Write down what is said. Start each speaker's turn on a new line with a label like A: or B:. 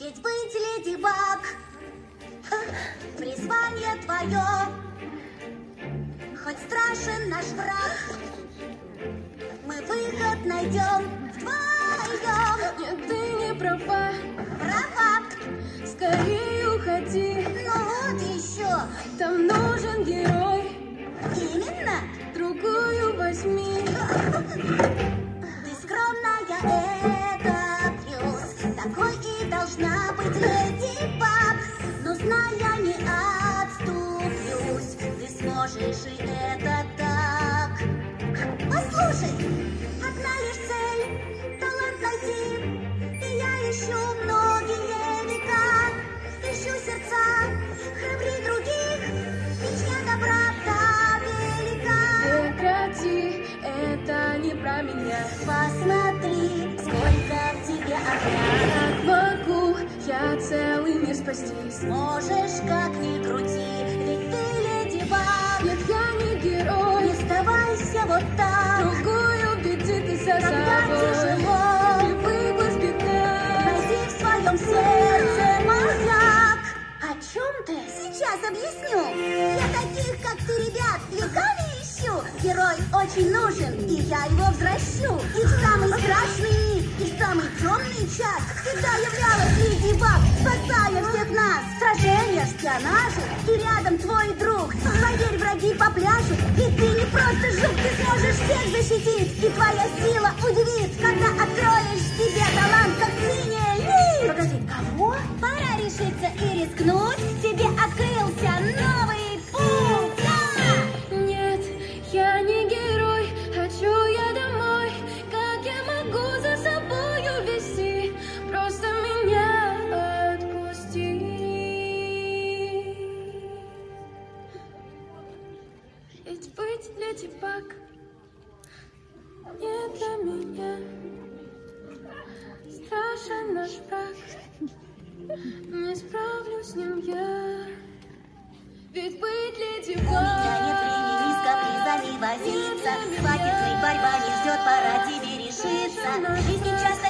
A: Ведь быть Леди Баг — призвание твое. Хоть страшен наш враг, мы выход найдем вдвоем.
B: Нет, ты не права.
A: Права.
B: Скорее уходи.
A: Ну вот еще.
B: Там нужен герой.
A: Именно.
B: Другую возьми.
A: Ты скромная, это плюс. Такой и должна быть Леди Баг. Но зная, не отступлюсь. Ты сможешь, и это так. Послушай, одна лишь цель — талант найти. И я ищу многие века. Ищу сердца, храбри других. Мечта доброта велика.
B: Прекрати, это не про меня.
A: Посмотри, сколько в тебе огня.
B: Как могу я целый мир спасти?
A: Сможешь, как ни крути, ведь ты Леди Баг.
B: Нет, я не герой.
A: Не сдавайся вот так.
B: Другую беды ты за
A: Когда
B: собой.
A: тяжело,
B: Привыкла сбегать.
A: найди в своем сердце маяк. О чем ты? Сейчас объясню. Я таких, как ты, ребят, веками ищу. Герой очень нужен, и я его возвращу. И в самый страшный миг, и в самый темный час всегда являлась Леди Баг, спасая всех нас. Сражения, шпионажи, и рядом твой друг. Поверь, враги попляшут, ведь ты не просто жук. Ты сможешь всех защитить, и твоя сила удивит, когда откроешь в себе талант, как синяя нить. Погоди, кого? Пора решиться и рискнуть. Тебе открылся новый путь. Да!
B: Нет, я не герой. Хочу я домой. Как я могу за собою вести? Просто меня отпусти. Ведь быть Леди Баг не для меня. Страшен наш враг. Не справлюсь с ним я. Ведь быть Леди
A: У меня нет
B: Баг.
A: времени с капризами возиться. Хватит, ведь борьба не ждет, пора тебе решиться. Жизнь часто